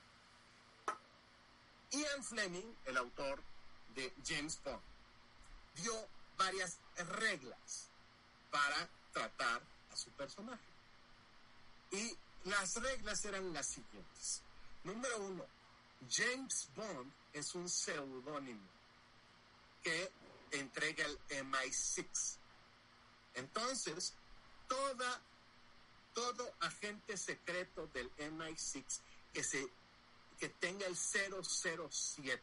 Speaker 2: Ian Fleming, el autor de James Bond, dio varias reglas para tratar a su personaje. Y las reglas eran las siguientes. Número uno, James Bond es un seudónimo que entrega el M I seis. Entonces, toda todo agente secreto del M I seis que, se, que tenga el cero cero siete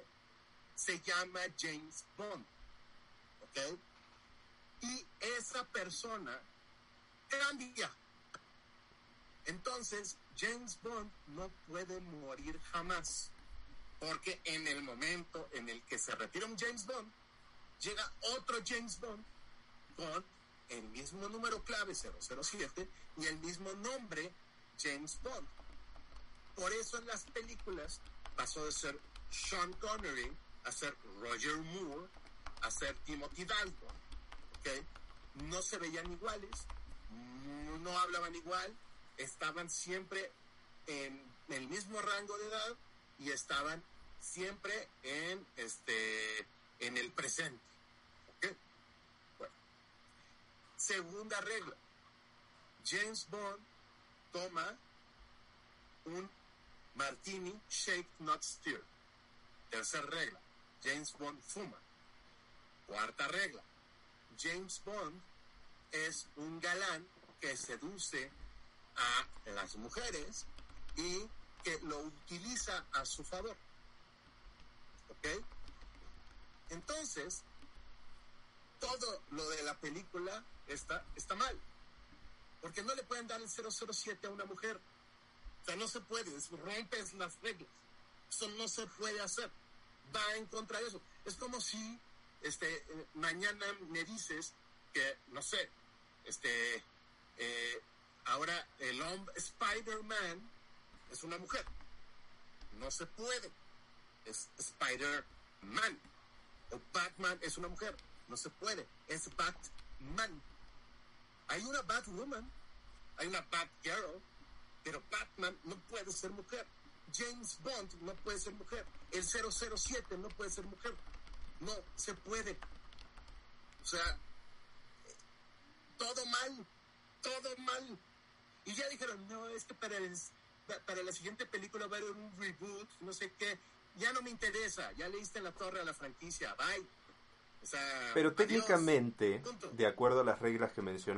Speaker 2: se llama James Bond. ¿Ok? Y esa persona cambia. Entonces, James Bond no puede morir jamás. Porque en el momento en el que se retira un James Bond, llega otro James Bond con el mismo número clave cero cero siete y el mismo nombre James Bond. Por eso en las películas pasó de ser Sean Connery a ser Roger Moore, a ser Timothy Dalton. ¿Okay? No se veían iguales, no hablaban igual, estaban siempre en el mismo rango de edad y estaban siempre en este en el presente. ¿Okay? Bueno. Segunda regla. James Bond toma un martini shake not stir. Tercera regla. James Bond fuma. Cuarta regla. James Bond es un galán que seduce a las mujeres y que lo utiliza a su favor. ¿Ok? Entonces, todo lo de la película está, está mal. Porque no le pueden dar el cero cero siete a una mujer. O sea, no se puede. Rompes las reglas. Eso no se puede hacer. Va en contra de eso. Es como si este eh, mañana me dices que, no sé, este eh, ahora el hombre Spider-Man es una mujer. No se puede. Es Spider-Man. O Batman es una mujer. No se puede. Es Batman. Hay una Batwoman, hay una Batgirl, pero Batman no puede ser mujer. James Bond no puede ser mujer. El cero cero siete no puede ser mujer. No se puede. O sea, todo mal, todo mal. Y ya dijeron, no, es que para, el, para la siguiente película va a haber un reboot, no sé qué. Ya no me interesa, ya le diste la torre a la franquicia, bye. O sea,
Speaker 1: pero técnicamente,
Speaker 2: adiós.
Speaker 1: de acuerdo a las reglas que mencionaste,